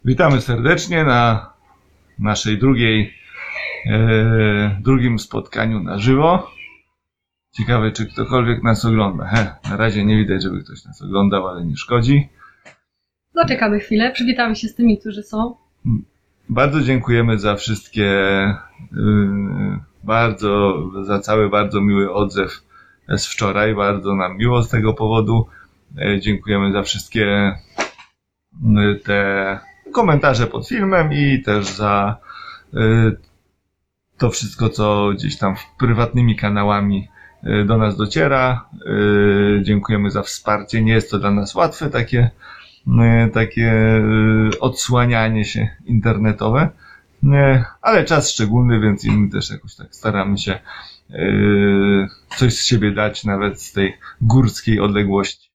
Witamy serdecznie na naszej drugim spotkaniu na żywo. Ciekawe, czy ktokolwiek nas ogląda. Na razie nie widać, żeby ktoś nas oglądał, ale nie szkodzi. Zaczekamy chwilę, przywitamy się z tymi, którzy są. Bardzo dziękujemy za wszystkie, za cały bardzo miły odzew z wczoraj. Bardzo nam miło z tego powodu. Dziękujemy za wszystkie te komentarze pod filmem i też za to wszystko, co gdzieś tam prywatnymi kanałami do nas dociera. Dziękujemy za wsparcie. Nie jest to dla nas łatwe, takie odsłanianie się internetowe, ale czas szczególny, więc i my też jakoś tak staramy się coś z siebie dać, nawet z tej górskiej odległości.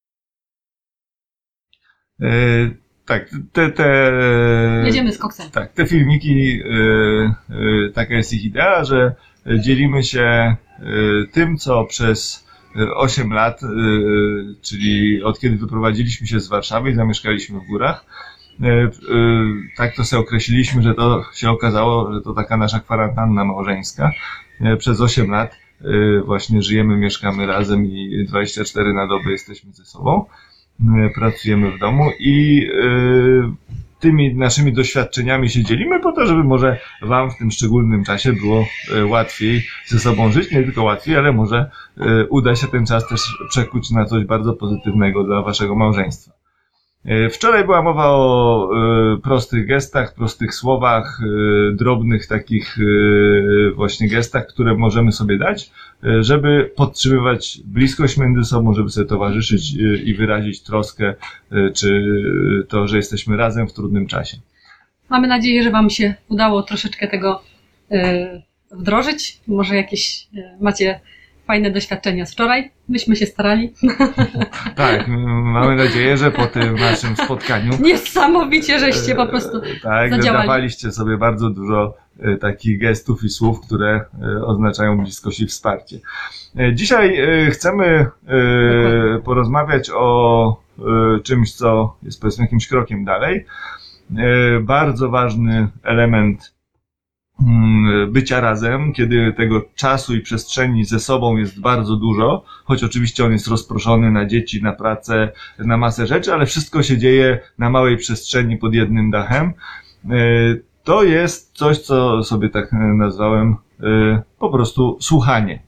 Tak, jedziemy z koksem. Tak, te filmiki, taka jest ich idea, że dzielimy się tym, co przez 8 lat, czyli od kiedy wyprowadziliśmy się z Warszawy i zamieszkaliśmy w górach, tak to sobie określiliśmy, że to się okazało, że to taka nasza kwarantanna małżeńska. Przez 8 lat właśnie żyjemy, mieszkamy razem i 24 na dobę jesteśmy ze sobą. Pracujemy w domu i tymi naszymi doświadczeniami się dzielimy po to, żeby może wam w tym szczególnym czasie było łatwiej ze sobą żyć, nie tylko łatwiej, ale może uda się ten czas też przekuć na coś bardzo pozytywnego dla waszego małżeństwa. Wczoraj była mowa o prostych gestach, prostych słowach, drobnych takich właśnie gestach, które możemy sobie dać, żeby podtrzymywać bliskość między sobą, żeby sobie towarzyszyć i wyrazić troskę, czy to, że jesteśmy razem w trudnym czasie. Mamy nadzieję, że wam się udało troszeczkę tego wdrożyć. Może jakieś macie fajne doświadczenia z wczoraj. Myśmy się starali. Tak, mamy nadzieję, że po tym naszym spotkaniu niesamowicie, żeście po prostu zadziałali. Dawaliście sobie bardzo dużo takich gestów i słów, które oznaczają bliskość i wsparcie. Dzisiaj chcemy porozmawiać o czymś, co jest powiedzmy jakimś krokiem dalej. Bardzo ważny element bycia razem, kiedy tego czasu i przestrzeni ze sobą jest bardzo dużo, choć oczywiście on jest rozproszony na dzieci, na pracę, na masę rzeczy, ale wszystko się dzieje na małej przestrzeni pod jednym dachem. To jest coś, co sobie tak nazwałem po prostu słuchanie.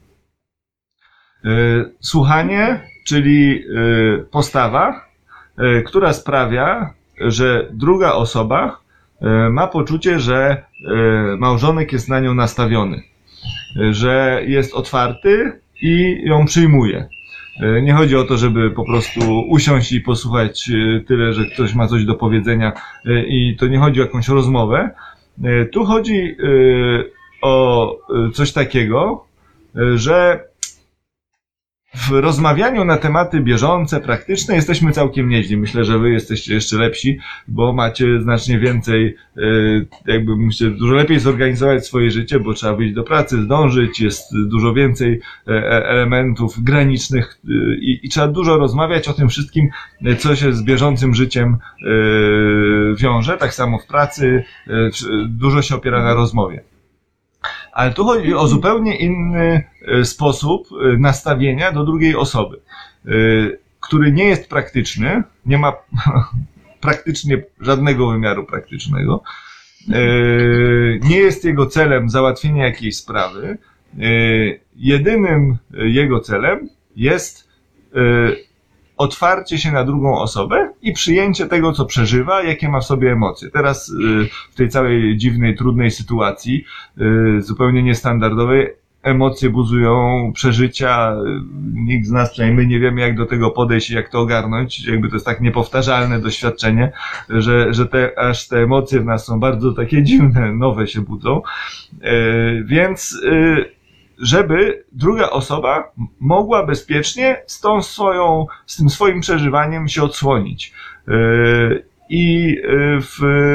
Słuchanie, czyli postawa, która sprawia, że druga osoba ma poczucie, że małżonek jest na nią nastawiony, że jest otwarty i ją przyjmuje. Nie chodzi o to, żeby po prostu usiąść i posłuchać tyle, że ktoś ma coś do powiedzenia i to nie chodzi o jakąś rozmowę. Tu chodzi o coś takiego, że w rozmawianiu na tematy bieżące, praktyczne jesteśmy całkiem nieźli. Myślę, że wy jesteście jeszcze lepsi, bo macie znacznie więcej, jakby myślę, dużo lepiej zorganizować swoje życie, bo trzeba wyjść do pracy, zdążyć, jest dużo więcej elementów granicznych i trzeba dużo rozmawiać o tym wszystkim, co się z bieżącym życiem wiąże. Tak samo w pracy dużo się opiera na rozmowie. Ale tu chodzi o zupełnie inny sposób nastawienia do drugiej osoby, który nie jest praktyczny, nie ma praktycznie żadnego wymiaru praktycznego, nie jest jego celem załatwienie jakiejś sprawy, jedynym jego celem jest otwarcie się na drugą osobę i przyjęcie tego, co przeżywa, jakie ma w sobie emocje. Teraz w tej całej dziwnej, trudnej sytuacji, zupełnie niestandardowej, emocje buzują przeżycia. Nikt z nas, przynajmniej my, nie wiemy, jak do tego podejść i jak to ogarnąć. Jakby to jest tak niepowtarzalne doświadczenie, że aż te emocje w nas są bardzo takie dziwne, nowe się budzą. Więc żeby druga osoba mogła bezpiecznie z tym swoim przeżywaniem się odsłonić. I w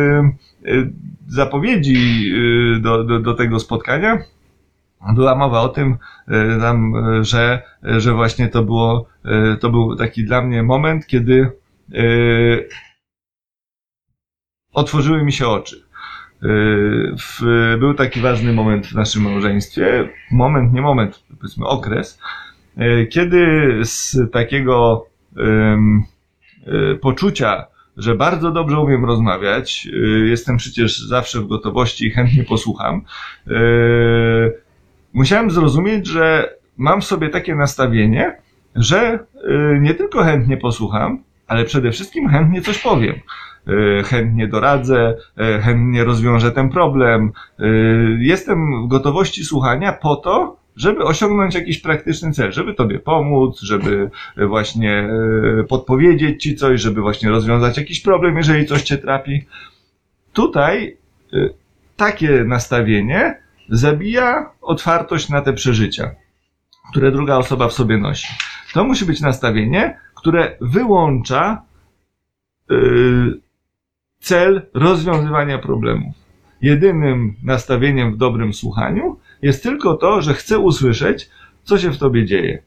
zapowiedzi do tego spotkania była mowa o tym, że właśnie to był taki dla mnie moment, kiedy otworzyły mi się oczy. Był taki ważny moment w naszym małżeństwie, powiedzmy okres, kiedy z takiego poczucia, że bardzo dobrze umiem rozmawiać, jestem przecież zawsze w gotowości i chętnie posłucham, musiałem zrozumieć, że mam w sobie takie nastawienie, że nie tylko chętnie posłucham, ale przede wszystkim chętnie coś powiem. Chętnie doradzę, chętnie rozwiążę ten problem. Jestem w gotowości słuchania po to, żeby osiągnąć jakiś praktyczny cel, żeby tobie pomóc, żeby właśnie podpowiedzieć ci coś, żeby właśnie rozwiązać jakiś problem, jeżeli coś cię trapi. Tutaj takie nastawienie zabija otwartość na te przeżycia, które druga osoba w sobie nosi. To musi być nastawienie, które wyłącza cel rozwiązywania problemów. Jedynym nastawieniem w dobrym słuchaniu jest tylko to, że chcę usłyszeć, co się w tobie dzieje.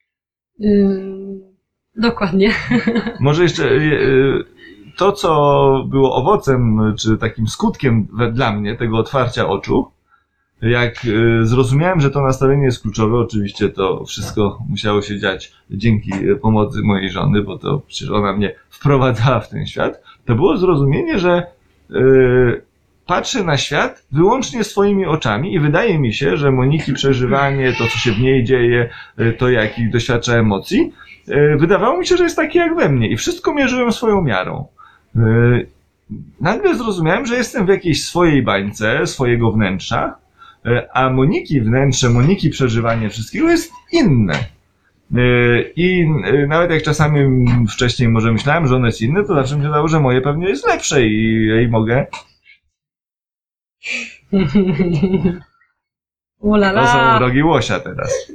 Dokładnie. Może jeszcze to, co było owocem, czy takim skutkiem dla mnie tego otwarcia oczu, jak zrozumiałem, że to nastawienie jest kluczowe, oczywiście to wszystko musiało się dziać dzięki pomocy mojej żony, bo to przecież ona mnie wprowadzała w ten świat, to było zrozumienie, że patrzę na świat wyłącznie swoimi oczami i wydaje mi się, że Moniki przeżywanie, to co się w niej dzieje, to jakich doświadcza emocji, wydawało mi się, że jest takie jak we mnie i wszystko mierzyłem swoją miarą. Nagle zrozumiałem, że jestem w jakiejś swojej bańce, swojego wnętrza, a Moniki wnętrze, Moniki przeżywanie wszystkiego jest inne. I nawet jak czasami wcześniej może myślałem, że ono jest inne, to zawsze mi się wydawało, że moje pewnie jest lepsze i mogę. Ulala. To są rogi łosia teraz.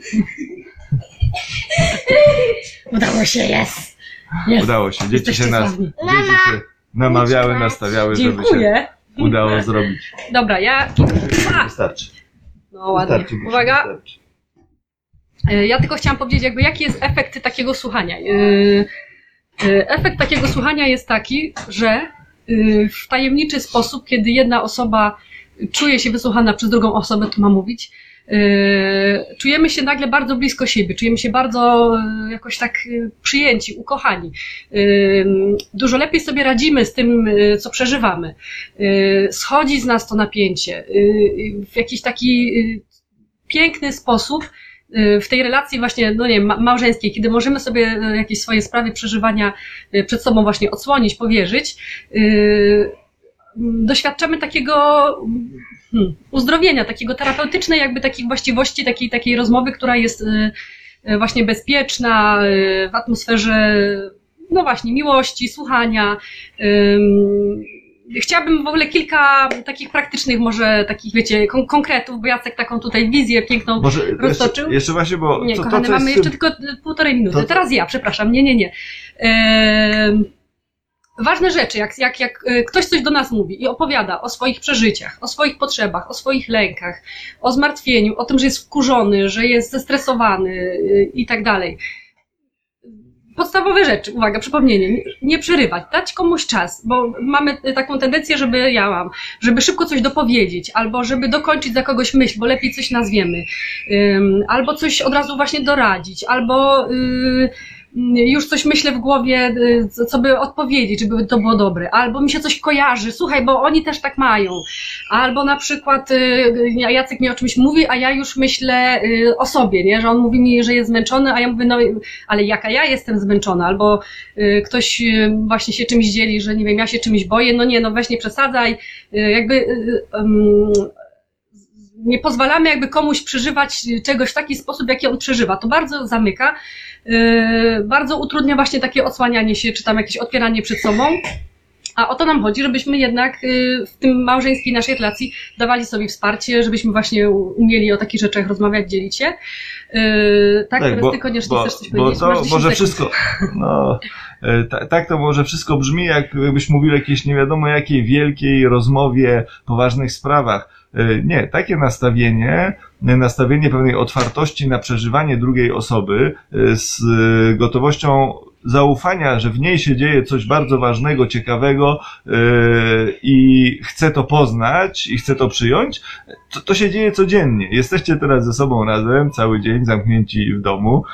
Udało się, jest. Udało się. Dzieci Jesteście się sławni. namawiały, nastawiały, żeby się Dziękuję. udało zrobić. Dobra, Wystarczy. No ładnie. Wystarczy. Uwaga. Wystarczy. Ja tylko chciałam powiedzieć, jakby jaki jest efekt takiego słuchania. Efekt takiego słuchania jest taki, że w tajemniczy sposób, kiedy jedna osoba czuje się wysłuchana przez drugą osobę, to ma mówić, czujemy się nagle bardzo blisko siebie, czujemy się bardzo jakoś tak przyjęci, ukochani. Dużo lepiej sobie radzimy z tym, co przeżywamy. Schodzi z nas to napięcie w jakiś taki piękny sposób w tej relacji właśnie, no nie wiem, małżeńskiej, kiedy możemy sobie jakieś swoje sprawy przeżywania przed sobą właśnie odsłonić, powierzyć, doświadczamy takiego uzdrowienia, takiego terapeutycznej jakby takich właściwości, takiej rozmowy, która jest właśnie bezpieczna, w atmosferze, no właśnie, miłości, słuchania. Chciałabym w ogóle kilka takich praktycznych, może takich, wiecie, konkretów, bo Jacek taką tutaj wizję piękną roztoczył. Jeszcze właśnie, bo... Nie, kochany, mamy jeszcze tylko 1,5 minuty. Teraz ja, przepraszam, nie. Ważne rzeczy, jak ktoś coś do nas mówi i opowiada o swoich przeżyciach, o swoich potrzebach, o swoich lękach, o zmartwieniu, o tym, że jest wkurzony, że jest zestresowany i tak dalej. Podstawowe rzeczy, uwaga, przypomnienie, nie przerywać, dać komuś czas, bo mamy taką tendencję, żeby szybko coś dopowiedzieć, albo żeby dokończyć za kogoś myśl, bo lepiej coś nazwiemy, albo coś od razu właśnie doradzić, albo już coś myślę w głowie, co by odpowiedzieć, żeby to było dobre, albo mi się coś kojarzy, słuchaj, bo oni też tak mają, albo na przykład Jacek mi o czymś mówi, a ja już myślę o sobie, nie? Że on mówi mi, że jest zmęczony, a ja mówię, no ale jaka ja jestem zmęczona, albo ktoś właśnie się czymś dzieli, że nie wiem, ja się czymś boję, no nie, no weź nie przesadzaj, jakby nie pozwalamy jakby komuś przeżywać czegoś w taki sposób, jaki on przeżywa, to bardzo zamyka, bardzo utrudnia właśnie takie odsłanianie się, czy tam jakieś otwieranie przed sobą, a o to nam chodzi, żebyśmy jednak w tym małżeńskiej naszej relacji dawali sobie wsparcie, żebyśmy właśnie umieli o takich rzeczach rozmawiać, dzielić się. Tak, teraz ty koniecznie chcesz coś powiedzieć. Bo to może wszystko, no, tak to może wszystko brzmi, jakbyś mówił o jakiejś nie wiadomo jakiej wielkiej rozmowie, poważnych sprawach. Nie, takie nastawienie pewnej otwartości na przeżywanie drugiej osoby z gotowością zaufania, że w niej się dzieje coś bardzo ważnego, ciekawego i chcę to poznać i chcę to przyjąć, to się dzieje codziennie. Jesteście teraz ze sobą razem, cały dzień zamknięci w domu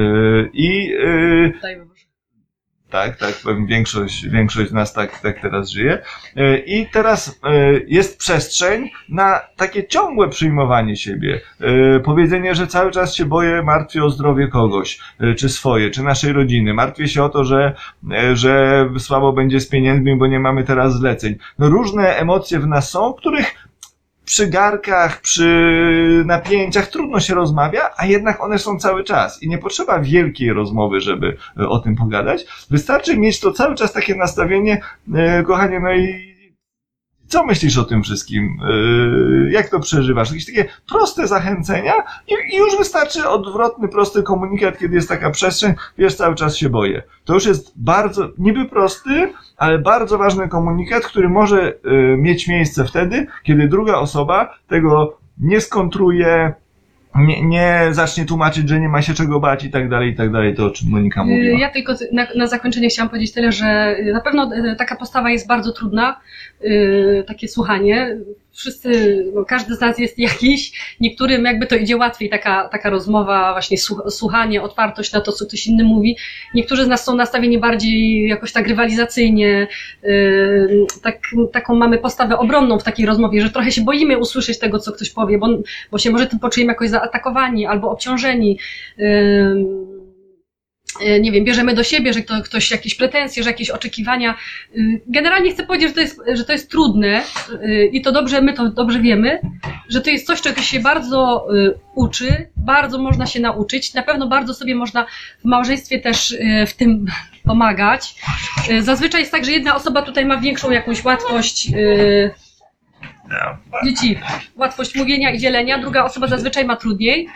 tak, większość z nas tak teraz żyje. I teraz jest przestrzeń na takie ciągłe przyjmowanie siebie. Powiedzenie, że cały czas się boję, martwię o zdrowie kogoś, czy swoje, czy naszej rodziny. Martwię się o to, że słabo będzie z pieniędzmi, bo nie mamy teraz zleceń. No różne emocje w nas są, których przy garkach, przy napięciach trudno się rozmawia, a jednak one są cały czas i nie potrzeba wielkiej rozmowy, żeby o tym pogadać. Wystarczy mieć to cały czas takie nastawienie, kochanie, no i co myślisz o tym wszystkim? Jak to przeżywasz? Jakieś takie proste zachęcenia i już wystarczy odwrotny, prosty komunikat, kiedy jest taka przestrzeń, wiesz, cały czas się boję. To już jest bardzo, niby prosty, ale bardzo ważny komunikat, który może mieć miejsce wtedy, kiedy druga osoba tego nie skontruje, nie zacznie tłumaczyć, że nie ma się czego bać i tak dalej, to o czym Monika mówiła. Ja tylko na zakończenie chciałam powiedzieć tyle, że na pewno taka postawa jest bardzo trudna, takie słuchanie. Wszyscy, każdy z nas jest jakiś, niektórym jakby to idzie łatwiej, taka rozmowa, właśnie słuchanie, otwartość na to, co ktoś inny mówi. Niektórzy z nas są nastawieni bardziej jakoś tak rywalizacyjnie, taką mamy postawę obronną w takiej rozmowie, że trochę się boimy usłyszeć tego, co ktoś powie, bo się może tym poczujemy jakoś zaatakowani albo obciążeni. Nie wiem, bierzemy do siebie, że ktoś jakieś pretensje, że jakieś oczekiwania. Generalnie chcę powiedzieć, że to jest trudne i to dobrze, my to dobrze wiemy, że to jest coś, czego się bardzo uczy, bardzo można się nauczyć. Na pewno bardzo sobie można w małżeństwie też w tym pomagać. Zazwyczaj jest tak, że jedna osoba tutaj ma większą jakąś łatwość łatwość mówienia i dzielenia, druga osoba zazwyczaj ma trudniej.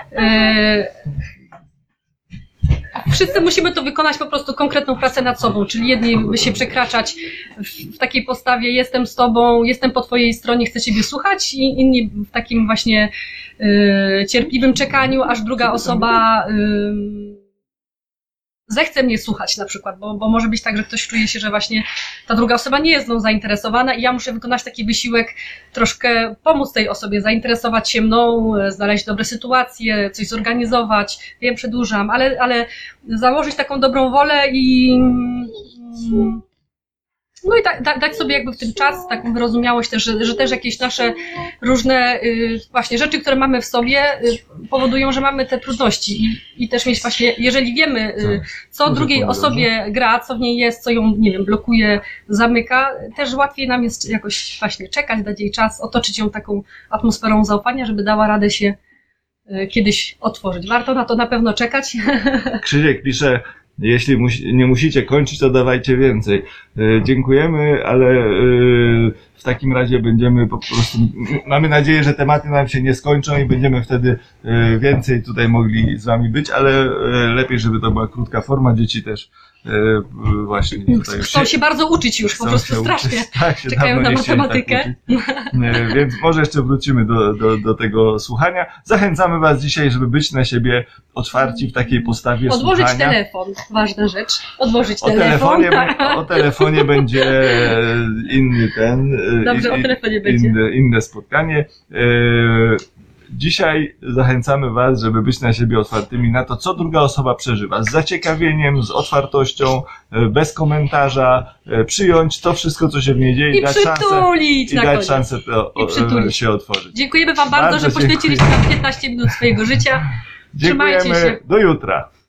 Wszyscy musimy to wykonać po prostu konkretną pracę nad sobą, czyli jedni się przekraczać w takiej postawie jestem z tobą, jestem po twojej stronie, chcę ciebie słuchać i inni w takim właśnie cierpliwym czekaniu, aż druga osoba zechce mnie słuchać na przykład, bo może być tak, że ktoś czuje się, że właśnie ta druga osoba nie jest mną zainteresowana i ja muszę wykonać taki wysiłek, troszkę pomóc tej osobie, zainteresować się mną, znaleźć dobre sytuacje, coś zorganizować, wiem, przedłużam, ale założyć taką dobrą wolę i no i dać sobie jakby w tym czas, taką wyrozumiałość też, że też jakieś nasze różne właśnie rzeczy, które mamy w sobie powodują, że mamy te trudności i też mieć właśnie, jeżeli wiemy, co drugiej osobie gra, co w niej jest, co ją, nie wiem, blokuje, zamyka, też łatwiej nam jest jakoś właśnie czekać, dać jej czas, otoczyć ją taką atmosferą zaufania, żeby dała radę się kiedyś otworzyć. Warto na to na pewno czekać. Krzysiek pisze, jeśli nie musicie kończyć, to dawajcie więcej. Dziękujemy, ale w takim razie będziemy po prostu, mamy nadzieję, że tematy nam się nie skończą i będziemy wtedy więcej tutaj mogli z wami być, ale lepiej, żeby to była krótka forma. Dzieci też właśnie tutaj już chcą się bardzo uczyć już, po prostu strasznie. Tak, czekają na matematykę. Tak więc może jeszcze wrócimy do tego słuchania. Zachęcamy was dzisiaj, żeby być na siebie otwarci w takiej postawie Odłożyć słuchania. telefon, ważna rzecz. Odłożyć telefon. O telefonie będzie inny Dobrze, o telefonie będzie. Inne spotkanie. Dzisiaj zachęcamy was, żeby być na siebie otwartymi na to, co druga osoba przeżywa. Z zaciekawieniem, z otwartością, bez komentarza, przyjąć to wszystko, co się w niej dzieje i dać szansę się otworzyć. Dziękujemy wam bardzo, że poświęciliście nam 15 minut swojego życia. Dziękujemy. Trzymajcie się. Do jutra.